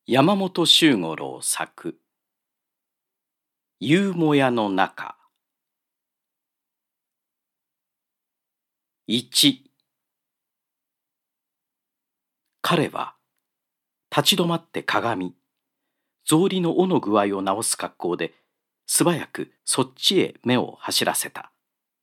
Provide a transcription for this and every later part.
山本周五郎作夕もやの中。1。彼は立ち止まって鏡、草履の尾の具合を直す格好で素早くそっちへ目を走らせた。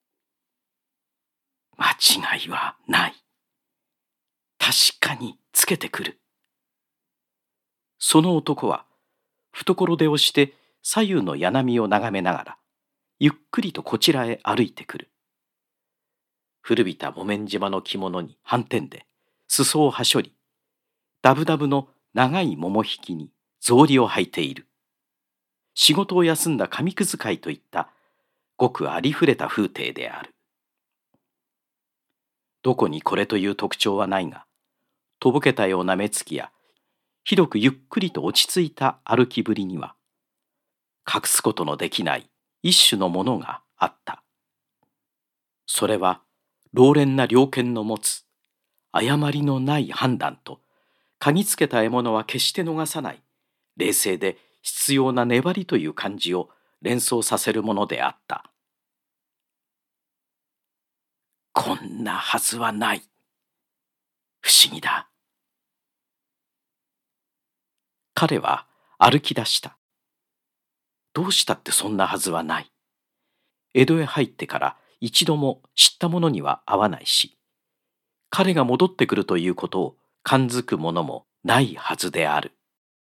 間違いはない。確かにつけてくる。その男は懐手をして左右の柳波を眺めながらゆっくりとこちらへ歩いてくる。古びた木綿島の着物に斑点で裾をはしょり、ダブダブの長い桃引きに草履を履いている。仕事を休んだ紙くず会といったごくありふれた風体である。どこにこれという特徴はないが、とぼけたような目つきやひどくゆっくりと落ち着いた歩きぶりには隠すことのできない一種のものがあった。それは老練な猟犬の持つ誤りのない判断と、嗅ぎつけた獲物は決して逃さない冷静で必要な粘りという感じを連想させるものであった。こんなはずはない。不思議だ。彼は歩き出した。どうしたってそんなはずはない。江戸へ入ってから一度も知った者には会わないし、彼が戻ってくるということを感づくものもないはずである。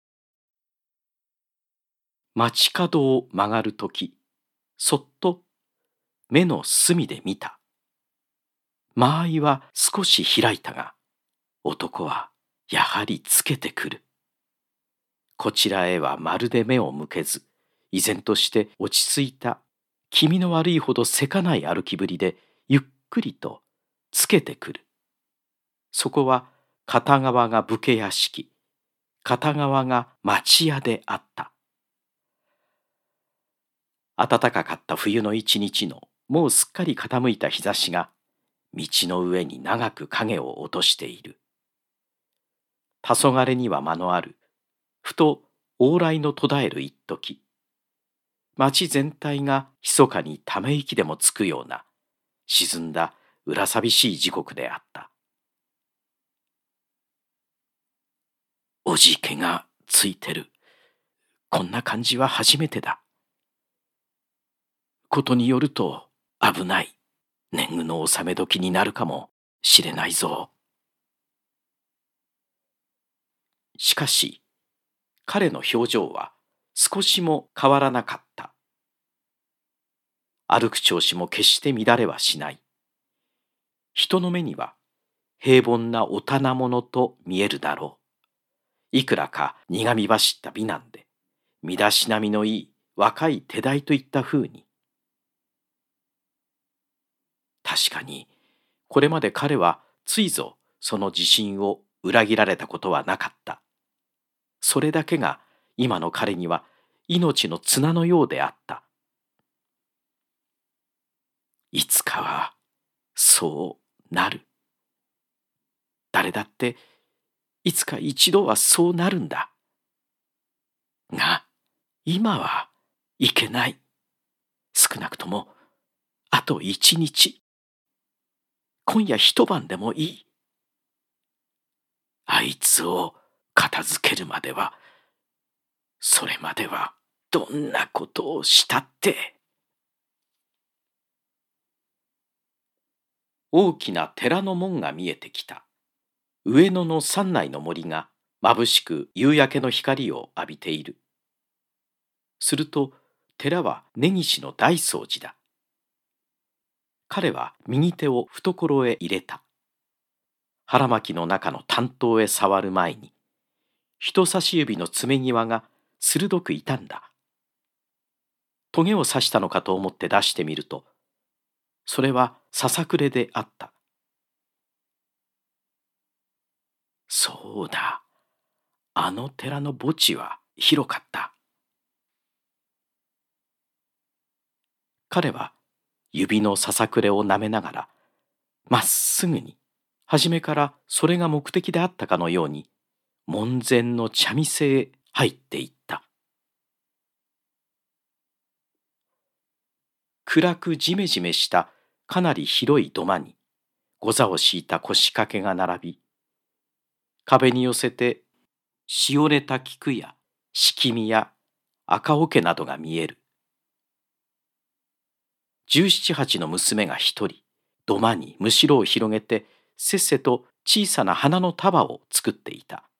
街角を曲がるとき、そっと目の隅で見た。間合いは少し開いたが、男はやはりつけてくる。こちらへはまるで目を向けず、依然として落ち着いた気味の悪いほどせかない歩きぶりでゆっくりとつけてくる。そこは片側が武家屋敷、片側が町屋であった。暖かかった冬の一日のもうすっかり傾いた日差しが道の上に長く影を落としている。黄昏には間のある、ふと往来の途絶える一時、町全体が密かにため息でもつくような沈んだ裏寂しい時刻であった。おじけがついてる。こんな感じは初めてだ。ことによると危ない。年貢の納め時になるかもしれないぞ。しかし、彼の表情は少しも変わらなかった。歩く調子も決して乱れはしない。人の目には平凡なお棚物と見えるだろう。いくらか苦み走った美男で、身だしなみのいい若い手代といった風に。確かに、これまで彼はついぞその自信を裏切られたことはなかった。それだけが今の彼には命の綱のようであった。いつかはそうなる。誰だっていつか一度はそうなるんだ。が、今はいけない。少なくともあと一日。今夜一晩でもいい。あいつを片付けるまでは、それまではどんなことをしたって。大きな寺の門が見えてきた。上野の山内の森が眩しく夕焼けの光を浴びている。すると寺は根岸の大掃除だ。彼は右手を懐へ入れた。腹巻きの中の短刀へ触る前に、人差し指の爪際が鋭く痛んだ。トゲを刺したのかと思って出してみると、それはささくれであった。そうだ。あの寺の墓地は広かった。彼は指のささくれを舐めながら、まっすぐに、初めからそれが目的であったかのように、 門前の茶店へ入っていった。暗くジメジメしたかなり広い土間にござを敷いた腰掛けが並び、壁に寄せてしおれた菊や敷見や赤桶などが見える。17、8の娘が一人、土間にむしろを広げて、せっせと小さな花の束を作っていた。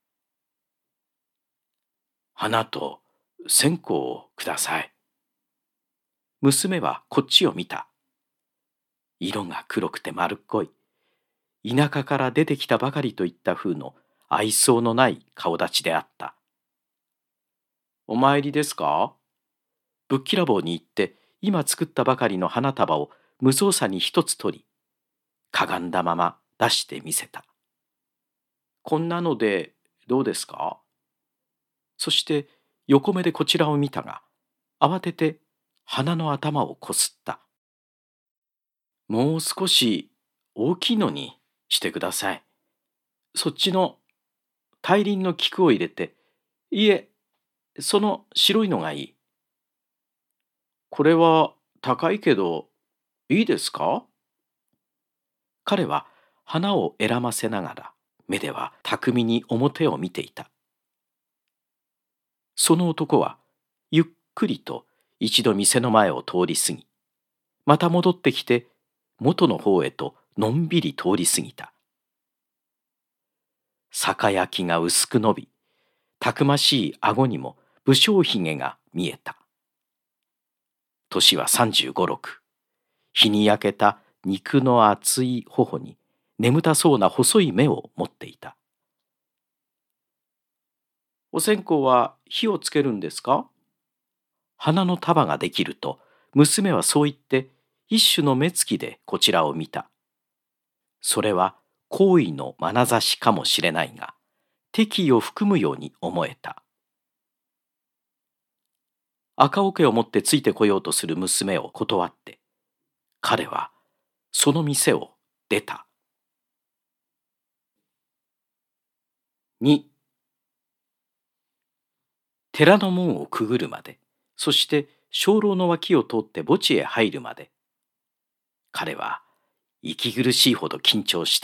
花と線香をください。娘はこっちを見た。色が黒くて丸っこい、田舎から出てきたばかりといった風の愛想のない顔立ちであった。お参りですか？ぶっきらぼうに言って、今作ったばかりの花束を無造作に一つ取り、かがんだまま出してみせた。こんなのでどうですか？そして横目でこちらを見たが、慌てて鼻の頭をこすった。もう少し大きいのにしてください。そっちの大輪の菊を入れて、いえ、その白いのがいい。これは高いけど、いいですか？彼は花を選ませながら、目では巧みに表を見ていた。その男はゆっくりと一度店の前を通り過ぎ、また戻ってきて元の方へとのんびり通り過ぎた。酒焼きが薄く伸び、たくましい顎にも武将髭が見えた。年は35、6。日に焼けた肉の厚い頬に眠たそうな細い目を持っていた。お線香は火をつけるんですか？花の束ができると、娘はそう言って一種の目つきでこちらを見た。それは好意の眼差しかもしれないが、敵意を含むように思えた。赤桶を持ってついてこようとする娘を断って、彼はその店を出た。2、寺の門をくぐるまで、そして鐘楼の脇を通って墓地へ入るまで、彼は息苦しいほど緊張した。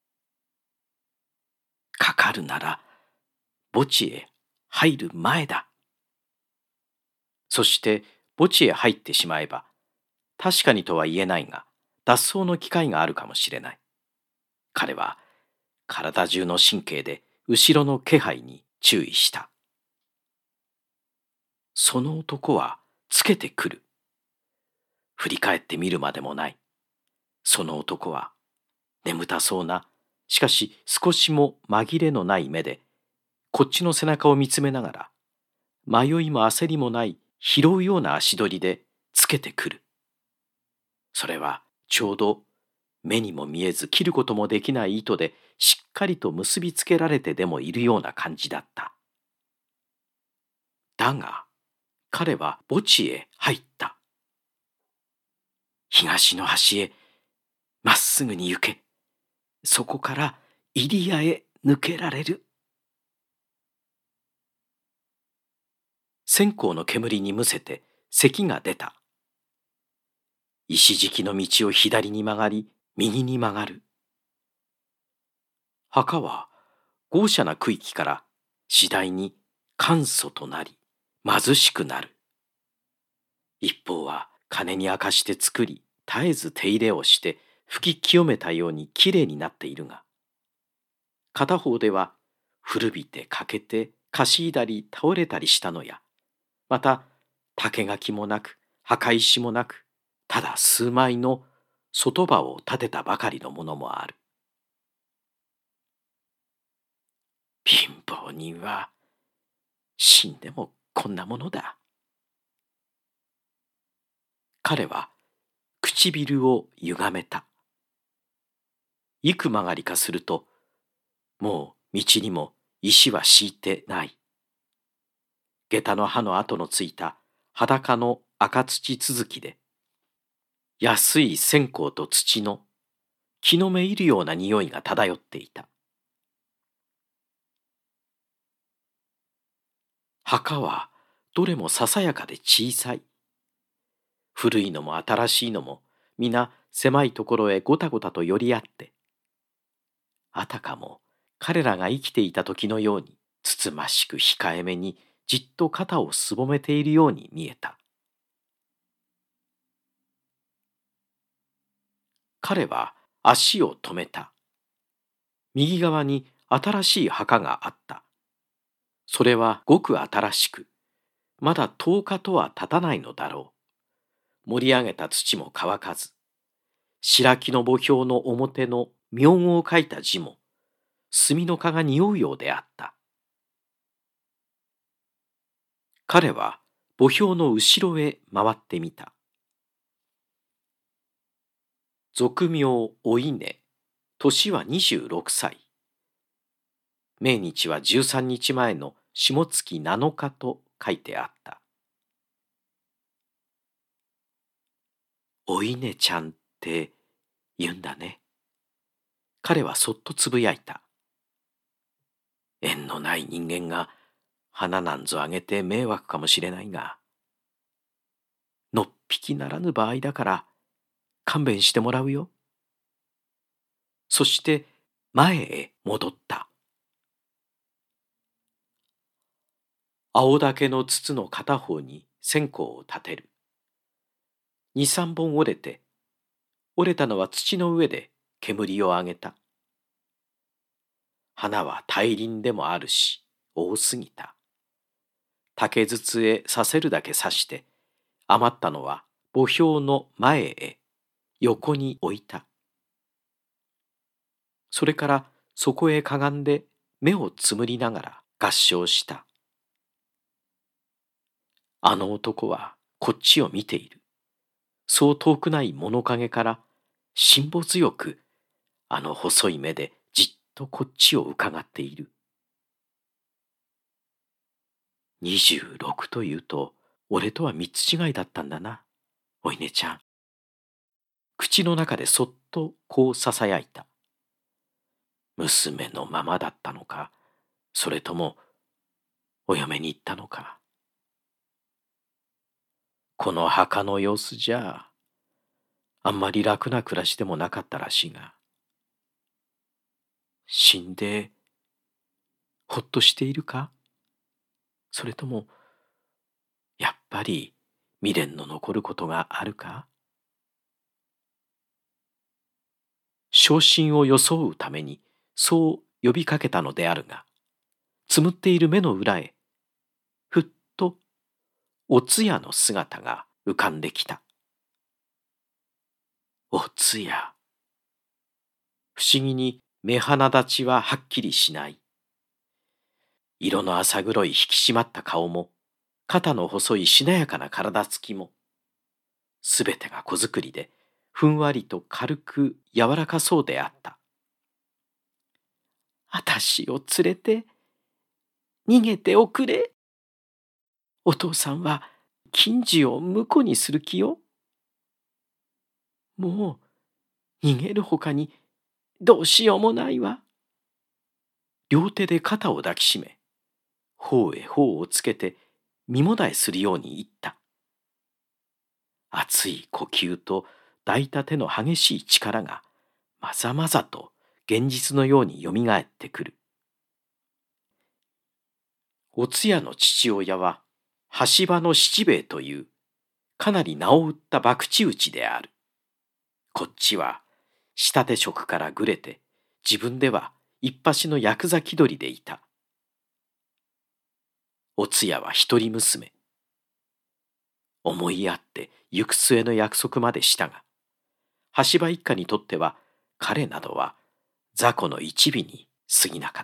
かかるなら墓地へ入る前だ。そして墓地へ入ってしまえば、確かにとは言えないが、脱走の機会があるかもしれない。彼は体中の神経で後ろの気配に注意した。その男はつけてくる。振り返ってみるまでもない。その男は眠たそうな、しかし少しも紛れのない目で、こっちの背中を見つめながら、迷いも焦りもない拾うような足取りでつけてくる。それはちょうど目にも見えず切ることもできない糸でしっかりと結びつけられてでもいるような感じだった。だが彼は墓地へ入った。東の端へまっすぐに行け。そこから入谷へ抜けられる。線香の煙にむせて咳が出た。石敷きの道を左に曲がり、右に曲がる。墓は豪奢な区域から次第に簡素となり、貧しくなる。一方は金に明かして作り、絶えず手入れをして吹き清めたようにきれいになっているが、片方では古びて欠けてかしいだり倒れたりしたのや、また竹垣もなく墓石もなく、ただ数枚の外場を建てたばかりのものもある。貧乏人は死んでもこんなものだ。彼は唇を歪めた。幾曲がりかすると、もう道にも石は敷いてない。下駄の刃の跡のついた裸の赤土続きで、安い線香と土の気のめいるような匂いが漂っていた。 墓はどれもささやかで小さい。古いのも新しいのも皆狭いところへごたごたと寄り合って、あたかも彼らが生きていた時のようにつつましく控えめにじっと肩をすぼめているように見えた。彼は足を止めた。右側に新しい墓があった。それはごく新しく、まだ10日とは経たないのだろう。盛り上げた土も乾かず、白木の墓標の表の名号を書いた字も、炭の蚊が匂うようであった。彼は墓標の後ろへ回ってみた。俗名お稲、年は26歳。命日は13日前の下月7日と書いてあった。お稲ちゃんって言うんだね。彼はそっとつぶやいた。縁のない人間が花なんぞあげて迷惑かもしれないが、のっぴきならぬ場合だから勘弁してもらうよ。そして前へ戻った。青竹の筒の片方に線香を立てる。二三本折れて、折れたのは土の上で煙を上げた。花は大輪でもあるし、多すぎた。竹筒へ刺せるだけ刺して、余ったのは墓標の前へ横に置いた。それからそこへかがんで目をつむりながら合掌した。あの男はこっちを見ている。そう遠くない物陰から辛抱強くあの細い目でじっとこっちを伺っている。26というと俺とは三つ違いだったんだな、お稲ちゃん。口の中でそっとこうささやいた。娘のままだったのか、それともお嫁に行ったのか。この墓の様子じゃあんまり楽な暮らしでもなかったらしいが、死んでほっとしているか、それともやっぱり未練の残ることがあるか。昇進を装うためにそう呼びかけたのであるが、つむっている目の裏へふっとお通夜の姿が浮かんできた。お通夜。不思議に目鼻立ちははっきりしない。色の浅黒い引き締まった顔も、肩の細いしなやかな体つきも、すべてが子作りで、ふんわりと軽く柔らかそうであった。あたしを連れて、逃げておくれ。お父さんは、金次を婿にする気よ。もう、逃げるほかに、どうしようもないわ。両手で肩を抱きしめ、頬へ頬をつけて身もだえするように言った。熱い呼吸と抱いた手の激しい力がまざまざと現実のようによみがえってくる。お通夜の父親は橋場の七兵衛というかなり名を売った博打打ちである。こっちは仕立て職からぐれて自分では一発のヤクザ気取りでいた。お通夜は一人娘。思いやって行く末の約束までしたが、橋場一家にとっては彼などは雑魚の一尾に過ぎなかった。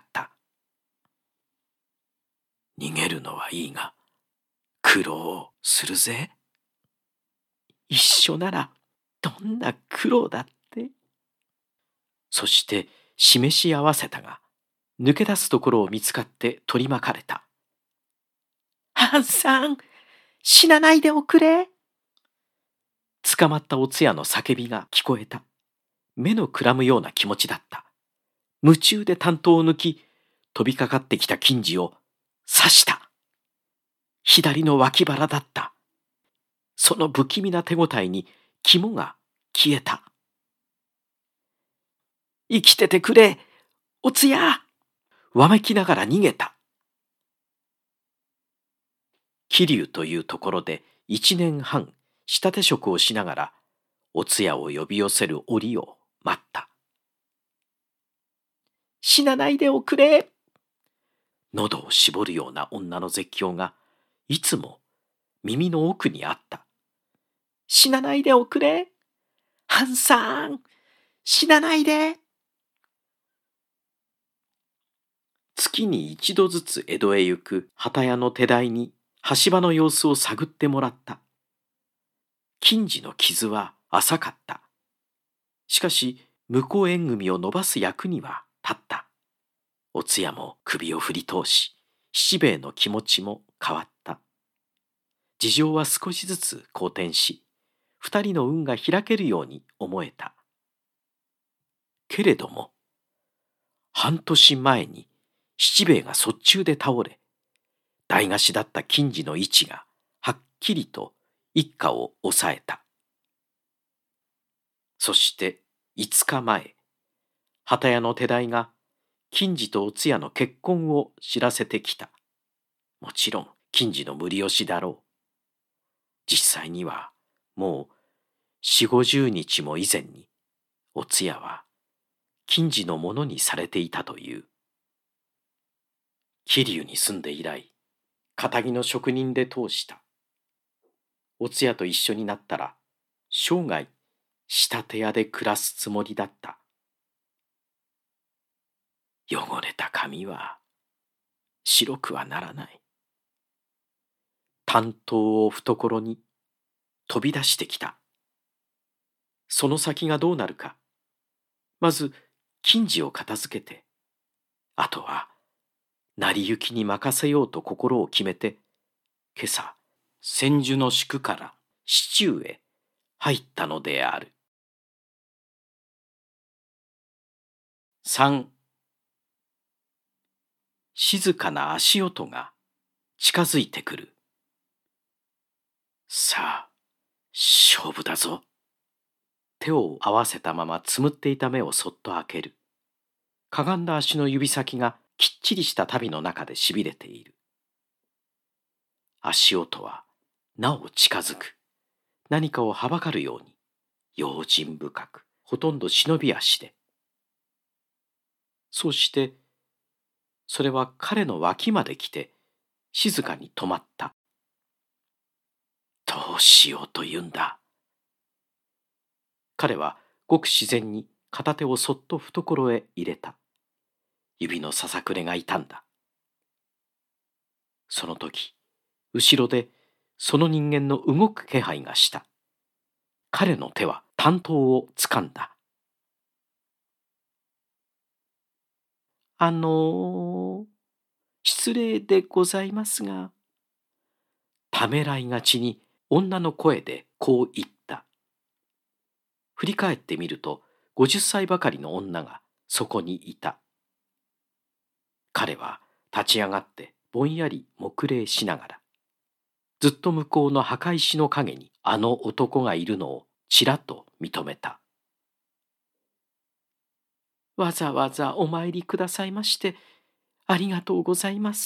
逃げるのはいいが苦労するぜ。一緒ならどんな苦労だって。そして示し合わせたが、抜け出すところを見つかって取り巻かれた。ハンさん、死なないでおくれ。捕まったお通夜の叫びが聞こえた。目のくらむような気持ちだった。夢中で担当を抜き、飛びかかってきた金次を刺した。 左の脇腹だった。その不気味な手ごたえに肝が消えた。生きててくれ、おつや！わめきながら逃げた。桐生というところで1年半仕立て職をしながら、おつやを呼び寄せる折を待った。死なないでおくれ！喉を絞るような女の絶叫がいつも耳の奥にあった。死なないでおくれ！ハンさん！死なないで！月に一度ずつ江戸へ行く旗屋の手代に橋場の様子を探ってもらった。金次の傷は浅かった。しかし向こう縁組を伸ばす役には立った。おつやも首を振り通し、七兵衛の気持ちも変わった。事情は少しずつ好転し、二人の運が開けるように思えた。けれども、半年前に七兵衛が卒中で倒れ、台無しだった金次の位置がはっきりと一家を抑えた。そして5日前、旗屋の手代が金次とおつやの結婚を知らせてきた。もちろん金次の無理押しだろう。実際にはもう40、50日も以前におつやは金次のものにされていたという。桐生に住んで以来、堅気の職人で通した。おつやと一緒になったら生涯仕立て屋で暮らすつもりだった。汚れた髪は白くはならない。短刀を懐に飛び出してきた。その先がどうなるか。まず金次を片付けて、あとは成り行きに任せようと心を決めて、今朝千住の宿から市中へ入ったのである。3、静かな足音が近づいてくる。さあ、勝負だぞ。手を合わせたままつむっていた目をそっと開ける。かがんだ足の指先がきっちりした足袋の中でしびれている。足音はなお近づく。何かをはばかるように、用心深く、ほとんど忍び足で。そうして、それは彼の脇まで来て、静かに止まった。どうしようと言うんだ。彼はごく自然に片手をそっと懐へ入れた。指のささくれが痛んだ。その時、後ろでその人間の動く気配がした。彼の手は短刀をつかんだ。失礼でございますが、ためらいがちに女の声でこう言った。振り返ってみると、50歳ばかりの女がそこにいた。彼は立ち上がってぼんやり黙礼しながら、ずっと向こうの墓石の陰にあの男がいるのをちらっと認めた。わざわざお参りくださいましてありがとうございます。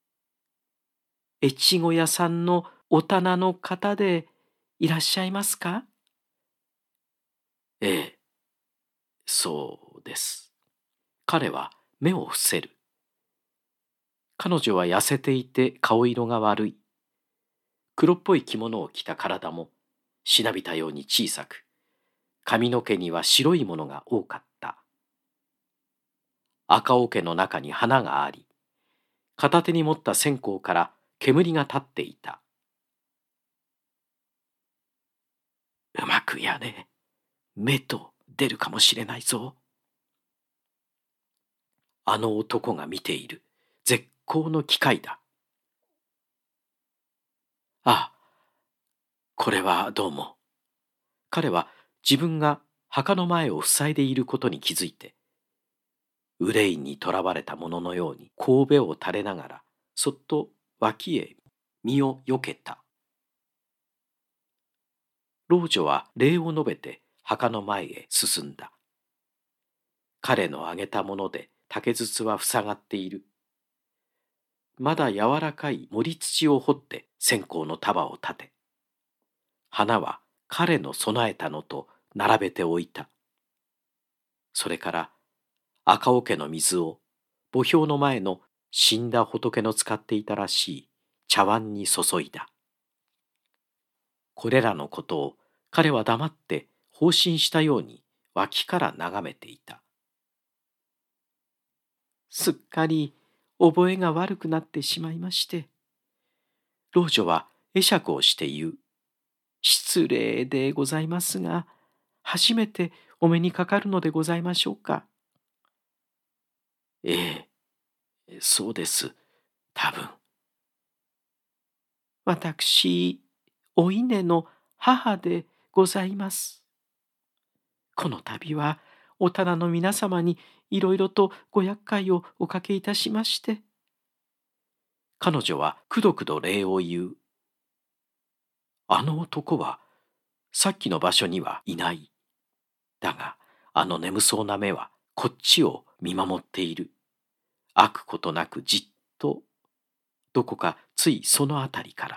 越後屋さんのお店の方でいらっしゃいますか？ええ、そうです。彼は目を伏せる。彼女は痩せていて顔色が悪い。黒っぽい着物を着た体もしなびたように小さく、髪の毛には白いものが多かった。赤桶の中に花があり、片手に持った線香から煙が立っていた。うまくやれ。目と出るかもしれないぞ。あの男が見ている絶好の機会だ。ああ、これはどうも。彼は自分が墓の前を塞いでいることに気づいて、憂いにとらわれたもののように神戸を垂れながらそっと脇へ身をよけた。老女は礼を述べて墓の前へ進んだ。彼のあげたもので竹筒は塞がっている。まだ柔らかい盛り土を掘って線香の束を立て、花は彼の備えたのと並べておいた。それから赤桶の水を墓標の前の死んだ仏の使っていたらしい茶碗に注いだ。これらのことを彼は黙って放心したように脇から眺めていた。すっかり覚えが悪くなってしまいまして、老女は会釈をして言う。失礼でございますが、初めてお目にかかるのでございましょうか。ええ、そうです。多分。私、お稲の母でございます。この度はお店の皆様にいろいろとご厄介をおかけいたしまして。彼女はくどくど礼を言う。あの男はさっきの場所にはいない。だがあの眠そうな目はこっちを見守っている。飽くことなくじっと、どこかついそのあたりから。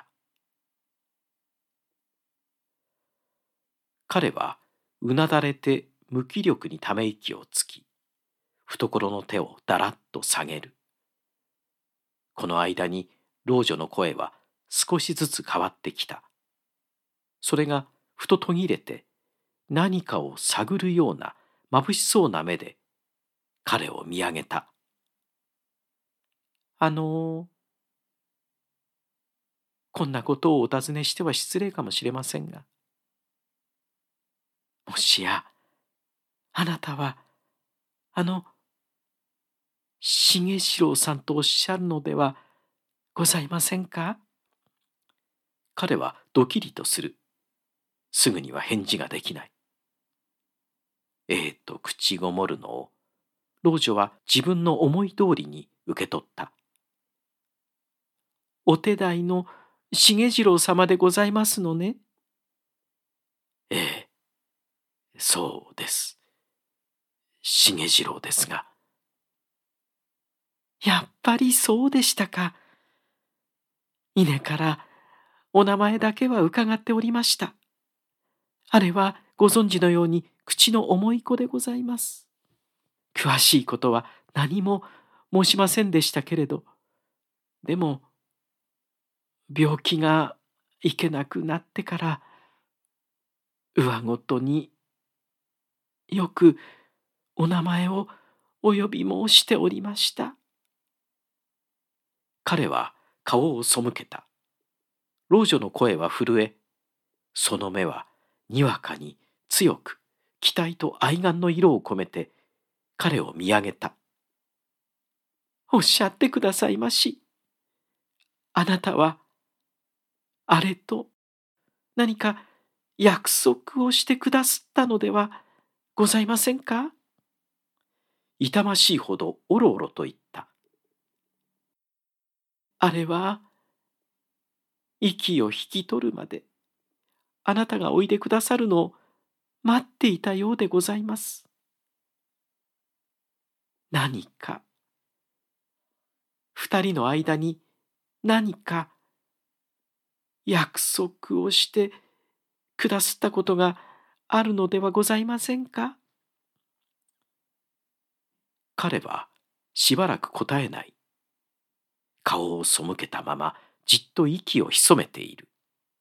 彼はうなだれて無気力にため息をつき、懐の手をだらっと下げる。この間に老女の声は少しずつ変わってきた。それがふと途切れて、何かを探るような眩しそうな目で彼を見上げた。こんなことをお尋ねしては失礼かもしれませんが、もしやあなたは重四郎さんとおっしゃるのではございませんか。彼はドキリとする。すぐには返事ができない。と口ごもるのを老女は自分の思い通りに受け取った。お手代の重次郎様でございますのね。ええ、そうです。重次郎ですが。やっぱりそうでしたか。稲からお名前だけは伺っておりました。あれはご存知のように口の重い子でございます。詳しいことは何も申しませんでしたけれど、でも病気がいけなくなってから上ごとによくお名前をお呼び申しておりました。彼は顔を背けた。老女の声は震え、その目はにわかに強く期待と愛玩の色を込めて彼を見上げた。おっしゃってくださいまし。あなたはあれと何か約束をしてくだすったのではございませんか。痛ましいほどおろおろと言った。あれは息を引き取るまであなたがおいでくださるのを待っていたようでございます。何か二人の間に何か約束をしてくだすったことがあるのではございませんか。彼はしばらく答えない。顔を背けたままじっと息を潜めている。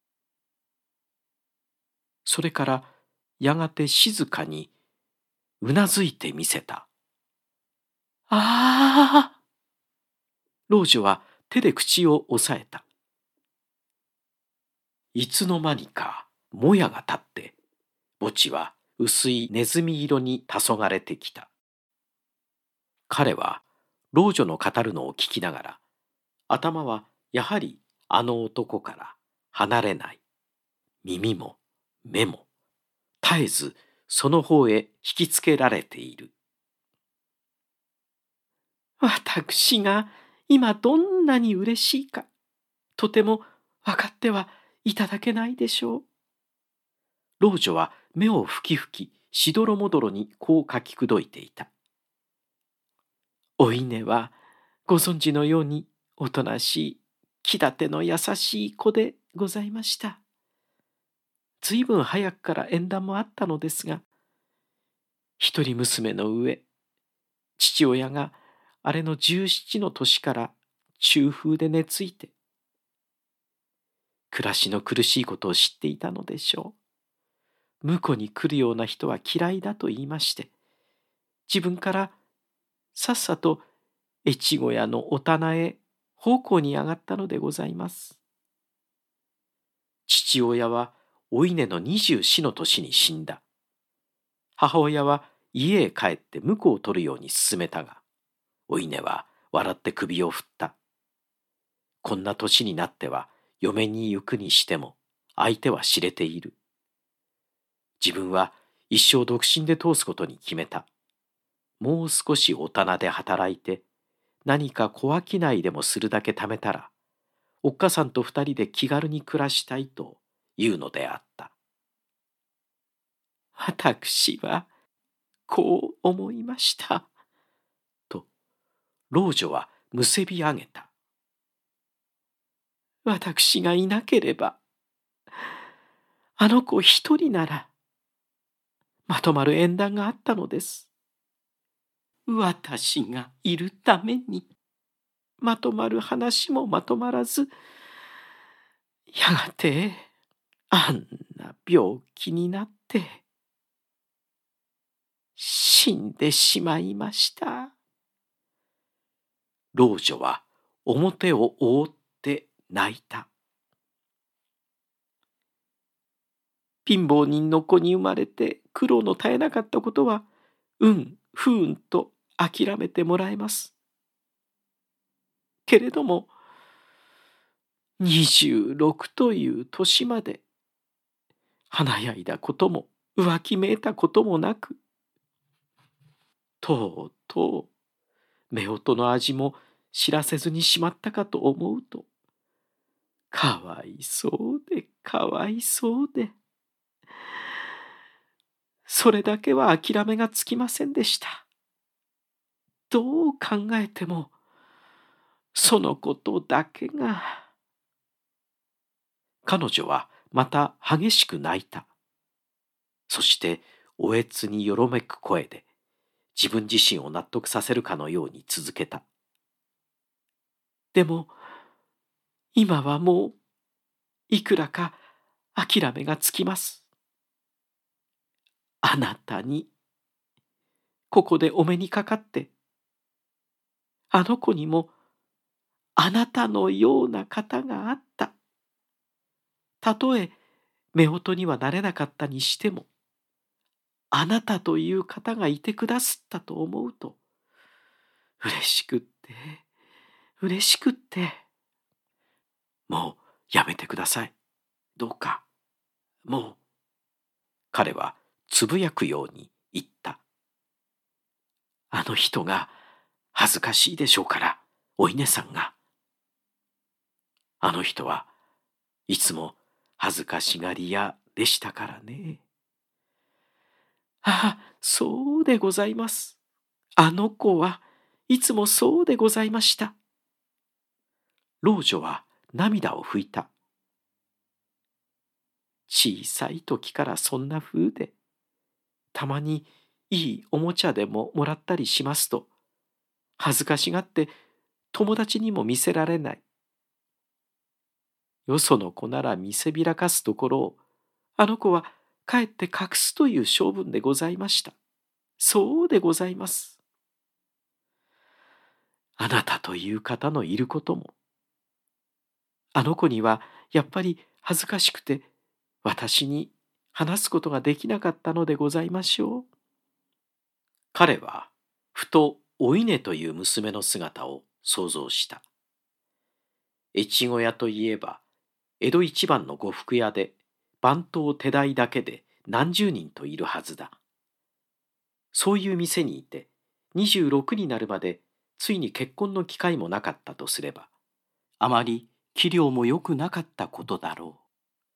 それからやがて静かにうなずいてみせた。ああ。老女は手で口を押さえた。いつの間にかもやが立って、墓地は薄いネズミ色に黄昏れてきた。彼は老女の語るのを聞きながら、頭はやはりあの男から離れない。耳も目も絶えずその方へ引きつけられている。私が今どんなに嬉しいか、とても分かってはいただけないでしょう。老女は目をふきふき、しどろもどろにこう書きくどいていた。お稲はご存知のようにおとなしい、気立ての優しい子でございました。ずいぶん早くから縁談もあったのですが、一人娘の上、父親があれの17の年から中風で寝ついて、暮らしの苦しいことを知っていたのでしょう。婿に来るような人は嫌いだと言いまして、自分からさっさと越後屋のお棚へ奉公に上がったのでございます。父親はお稲の24の年に死んだ。母親は家へ帰って婿を取るように勧めたが、お稲は笑って首を振った。こんな年になっては嫁に行くにしても相手は知れている。自分は一生独身で通すことに決めた。もう少しお棚で働いて、何か小商いでもするだけ貯めたら、おっかさんと二人で気軽に暮らしたいというのであった。私はこう思いました。と、老女はむせび上げた。私がいなければ、あの子一人なら、まとまる縁談があったのです。私がいるために、まとまる話もまとまらず、やがて、あんな病気になって、死んでしまいました。老女は表を覆って泣いた。貧乏人の子に生まれて苦労の絶えなかったことは、不運と諦めてもらえます。けれども、26という年まで、華やいだことも浮気めいたこともなく、とうとう夫婦の味も知らせずにしまったかと思うと、かわいそうでかわいそうで、それだけは諦めがつきませんでした。どう考えても、そのことだけが。彼女はまた激しく泣いた。そしておえつによろめく声で、自分自身を納得させるかのように続けた。でも、今はもう、いくらか諦めがつきます。あなたに、ここでお目にかかって、あの子にも、あなたのような方があった。たとえ、夫婦にはなれなかったにしても、あなたという方がいてくだすったと思うと、嬉しくって、嬉しくって。もうやめてください。どうか、もう。彼はつぶやくように言った。あの人が恥ずかしいでしょうから、お稲さんが。あの人はいつも恥ずかしがり屋でしたからね。ああ、そうでございます。あの子はいつもそうでございました。老女は涙を拭いた。小さい時からそんな風で、たまにいいおもちゃでももらったりしますと、恥ずかしがって友達にも見せられない。よその子なら見せびらかすところを、あの子はかえって隠すという性分でございました。そうでございます。あなたという方のいることも、あの子にはやっぱり恥ずかしくて、私に話すことができなかったのでございましょう。彼はふとお稲という娘の姿を想像した。越後屋といえば、江戸一番の呉服屋で、番頭手代だけで何十人といるはずだ。そういう店にいて、26になるまでついに結婚の機会もなかったとすれば、あまり器量も良くなかったことだろう。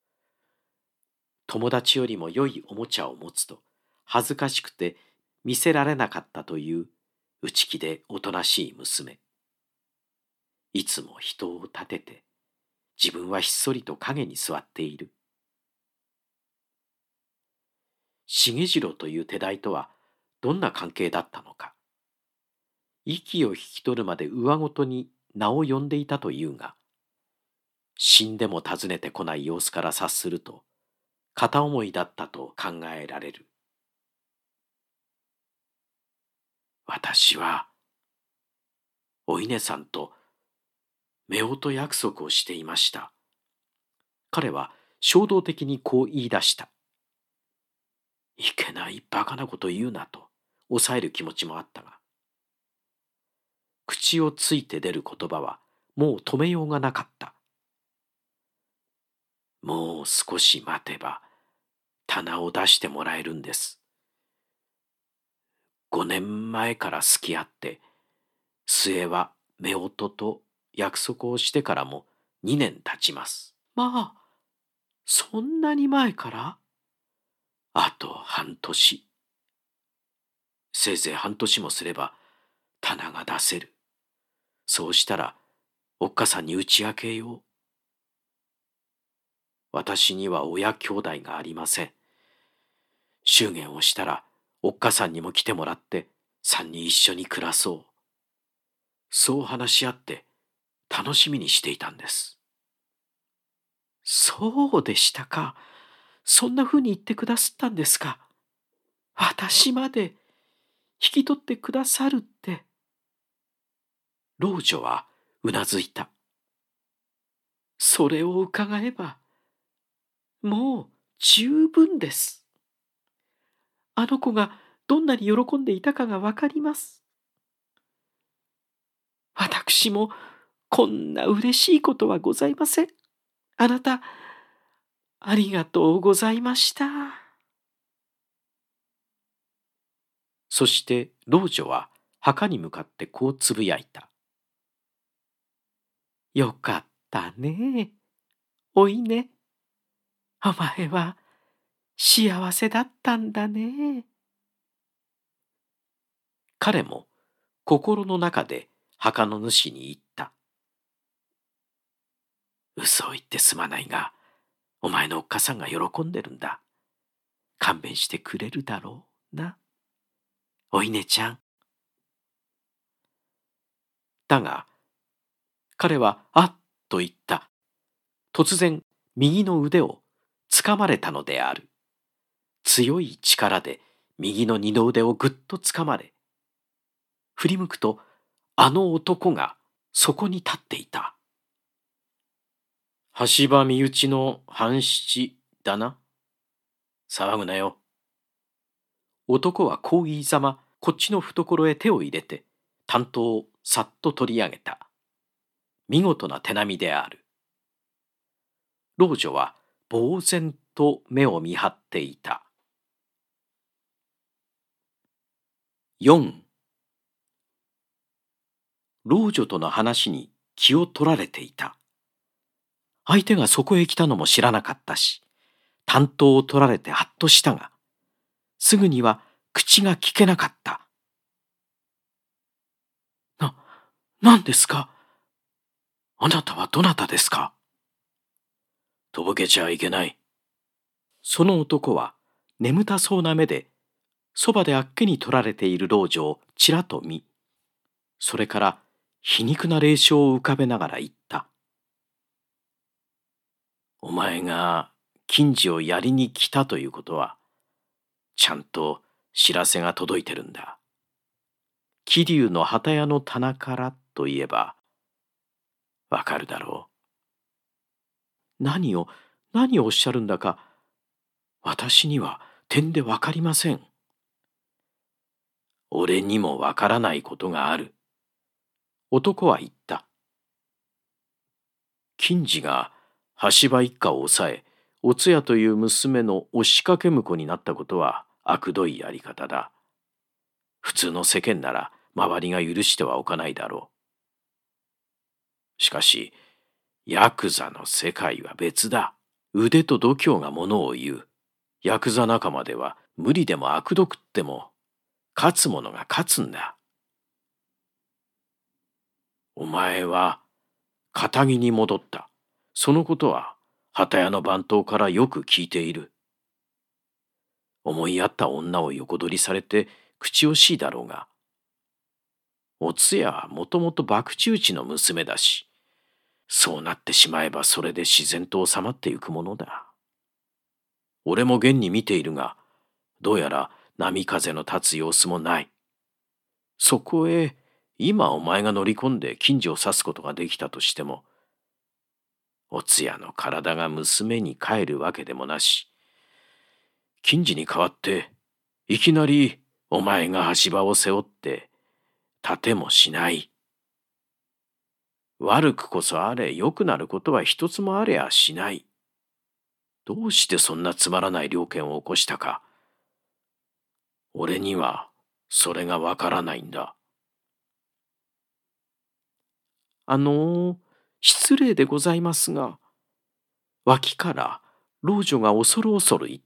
友達よりも良いおもちゃを持つと恥ずかしくて見せられなかったという内気でおとなしい娘。いつも人を立てて自分はひっそりと影に座っている。重次郎という手代とはどんな関係だったのか。息を引き取るまで上ごとに名を呼んでいたというが、死んでも訪ねてこない様子から察すると片思いだったと考えられる。私はお稲さんと夫婦約束をしていました。彼は衝動的にこう言い出した。いけないバカなこと言うなと抑える気持ちもあったが、口をついて出る言葉はもう止めようがなかった。もう少し待てば棚を出してもらえるんです。5年前から好き合って、末は夫婦と約束をしてからも2年経ちます。まあ、そんなに前から？あと半年。せいぜい半年もすれば棚が出せる。そうしたらおっかさんに打ち明けよう。私には親兄弟がありません。祝言をしたらおっかさんにも来てもらって三人一緒に暮らそう。そう話し合って楽しみにしていたんです。そうでしたか。そんなふうに言ってくださったんですか。私まで引き取ってくださるって。老女はうなずいた。それを伺えば、もう十分です。あの子がどんなに喜んでいたかがわかります。私もこんな嬉しいことはございません。あなた、ありがとうございました。そして老女は墓に向かってこうつぶやいた。よかったね。おいね。お前は幸せだったんだね。彼も心の中で墓の主に言った。嘘を言ってすまないが、お前のおっかさんが喜んでるんだ。勘弁してくれるだろうな。お稲ちゃん。だが、彼はあっと言った。突然、右の腕をつかまれたのである。強い力で右の二の腕をぐっとつかまれ、振り向くと、あの男がそこに立っていた。橋場身内の半七だな。騒ぐなよ。男はこう言いざま、こっちの懐へ手を入れて、担当をさっと取り上げた。見事な手並みである。老女は呆然と目を見張っていた。4. 老女との話に気を取られていた。相手がそこへ来たのも知らなかったし、担当を取られてハッとしたが、すぐには口が聞けなかった。何ですか？あなたはどなたですか？とぼけちゃいけない。その男は眠たそうな目で、そばであっけに取られている老女をちらと見、それから皮肉な霊笑を浮かべながら言った。お前が金次をやりに来たということは、ちゃんと知らせが届いてるんだ。桐生の旗屋の棚からといえば、わかるだろう。何をおっしゃるんだか、私には点でわかりません。俺にもわからないことがある。男は言った。金次が橋場一家を抑え、おつやという娘の押しかけ婿になったことは悪どいやり方だ。普通の世間なら周りが許してはおかないだろう。しかし、 ヤクザの世界は別だ。腕と度胸がものを言う。ヤクザ仲間では無理でも悪毒っても勝つ者が勝つんだ。お前は堅気に戻った。そのことは旗屋の番頭からよく聞いている。思いやった女を横取りされて口惜しいだろうが、お通夜はもともと博打打ちの娘だし、そうなってしまえばそれで自然と収まってゆくものだ。俺も現に見ているが、どうやら波風の立つ様子もない。そこへ今お前が乗り込んで近所を刺すことができたとしても、お通夜の体が娘に帰るわけでもなし、近所に代わっていきなりお前が橋場を背負って立てもしない。悪くこそあれ、良くなることは一つもあれやしない。どうしてそんなつまらない了見を起こしたか。俺にはそれがわからないんだ。 失礼でございますが、脇から老女が恐る恐る言った。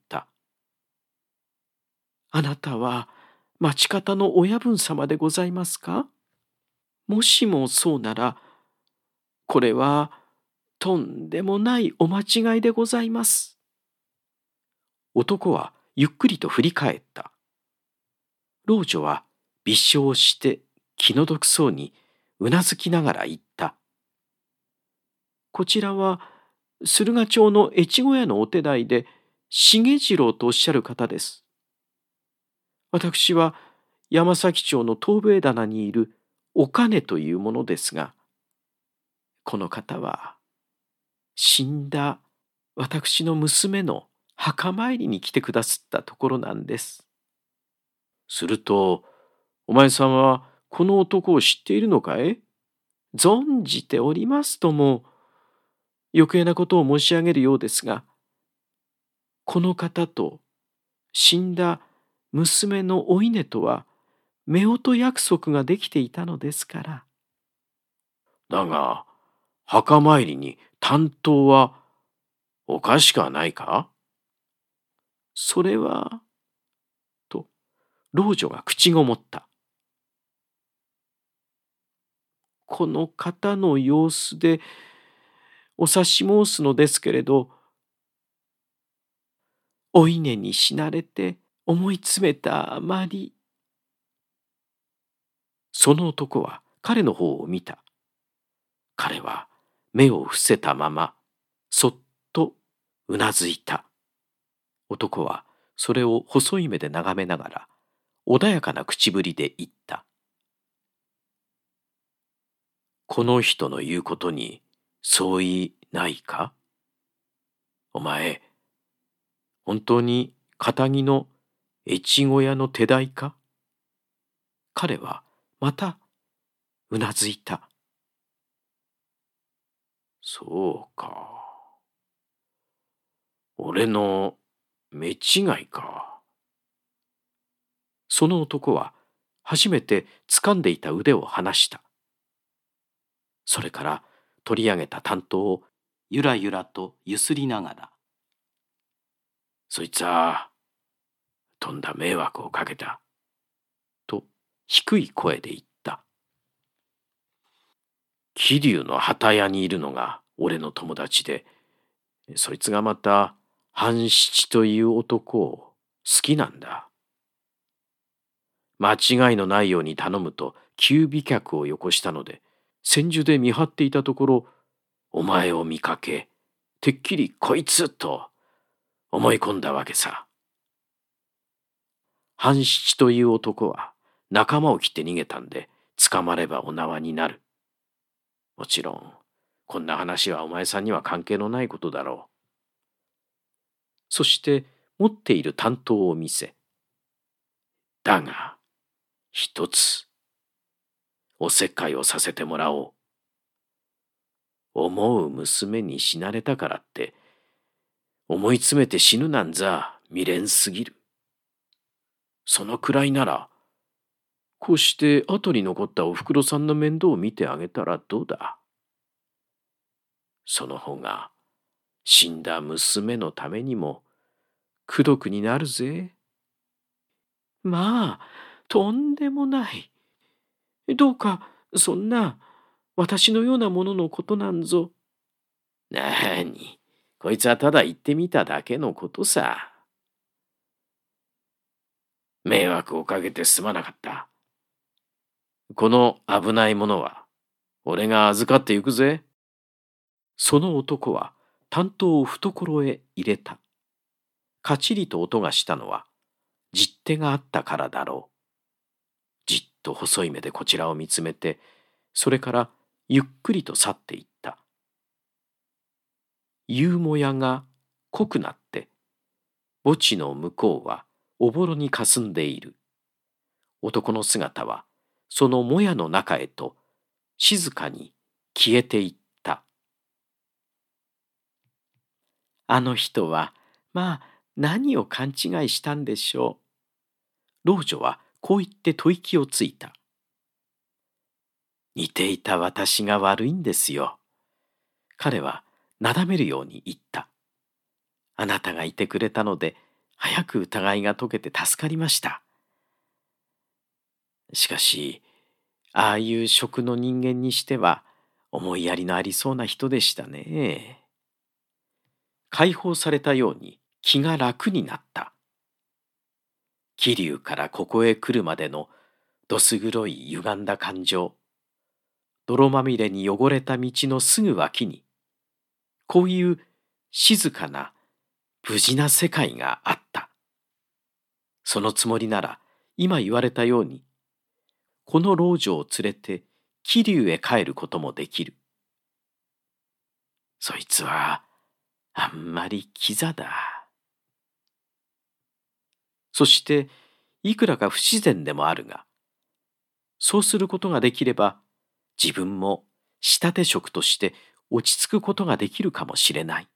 あなたは町方の親分様でございますか？もしもそうなら、これはとんでもないお間違いでございます。 男はゆっくりと振り返った。老女は微笑して気の毒そうにうなずきながら言った。 こちらは駿河町の越後屋のお手代で重次郎とおっしゃる方です。私は山崎町の東兵衛棚にいるお金というものですが、この方は死んだ私の娘の墓参りに来てくださったところなんです。 すると、お前さんはこの男を知っているのかい？ 存じておりますとも、余計なことを申し上げるようですが、この方と死んだ娘のお稲とは夫婦約束ができていたのですから。 だが、墓参りに担当はおかしくはないか？ それは、と老女が口ごもった。この方の様子でお察し申すのですけれど、お稲に死なれて思い詰めたあまり。 その男は彼の方を見た。彼は目を伏せたまま、そっとうなずいた。男はそれを細い目で眺めながら、穏やかな口ぶりで言った。この人の言うことに相違ないか？お前、本当に堅気の越後屋の手代か？彼はまたうなずいた。そうか。俺の目違いか。その男は初めて掴んでいた腕を離した。それから取り上げた担当をゆらゆらとゆすりながら、そいつはとんだ迷惑をかけた。と低い声で言った。桐生の旗屋にいるのが俺の友達で、そいつがまた半七という男を好きなんだ。間違いのないように頼むと急飛脚をよこしたので、千住で見張っていたところ、お前を見かけ、てっきりこいつと思い込んだわけさ。半七という男は仲間を切って逃げたんで、捕まればお縄になる。もちろん、こんな話はお前さんには関係のないことだろう。そして持っている担当を見せ、だが、一つ、おせっかいをさせてもらおう。思う娘に死なれたからって、思い詰めて死ぬなんざ未練すぎる。そのくらいなら、こうして後に残ったおふくろさんの面倒を見てあげたらどうだ。 その方が死んだ娘のためにも功徳になるぜ。まあ、とんでもない。どうか、そんな、私のようなもののことなんぞ。 なあに、こいつはただ言ってみただけのことさ。迷惑をかけてすまなかった。この危ないものは、俺が預かってゆくぜ。 その男は担当を懐へ入れた。かちりと音がしたのは、十手があったからだろう。じっと細い目でこちらを見つめて、それからゆっくりと去っていった。夕もやが濃くなって、墓地の向こうはおぼろにかすんでいる。男の姿はそのもやの中へと静かに消えていった。あの人はまあ何を勘違いしたんでしょう。老女はこう言って吐息をついた。似ていた私が悪いんですよ。彼はなだめるように言った。あなたがいてくれたので早く疑いが解けて助かりました。しかし、ああいう職の人間にしては思いやりのありそうな人でしたね。解放されたように気が楽になった。桐生からここへ来るまでのどす黒い歪んだ感情、泥まみれに汚れた道のすぐ脇に、こういう静かな無事な世界があった。そのつもりなら今言われたように、この老女を連れて桐生へ帰ることもできる。そいつはあんまりキザだ。そしていくらか不自然でもあるが、そうすることができれば自分も仕立て職として落ち着くことができるかもしれない。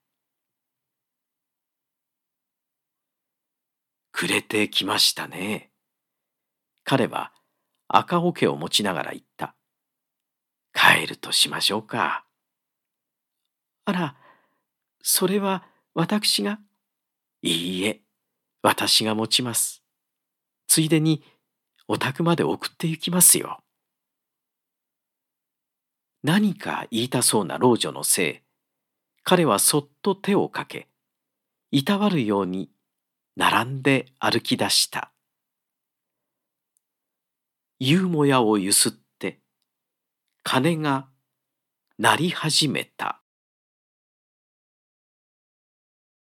暮れてきましたね。彼は赤桶を持ちながら言った。帰るとしましょうか。あら、それは私が。いいえ、私が持ちます。ついでにお宅まで送って行きますよ。何か言いたそうな老女のせい、彼はそっと手をかけ、いたわるように並んで歩き出した。夕もやをゆすって、鐘が鳴り始めた。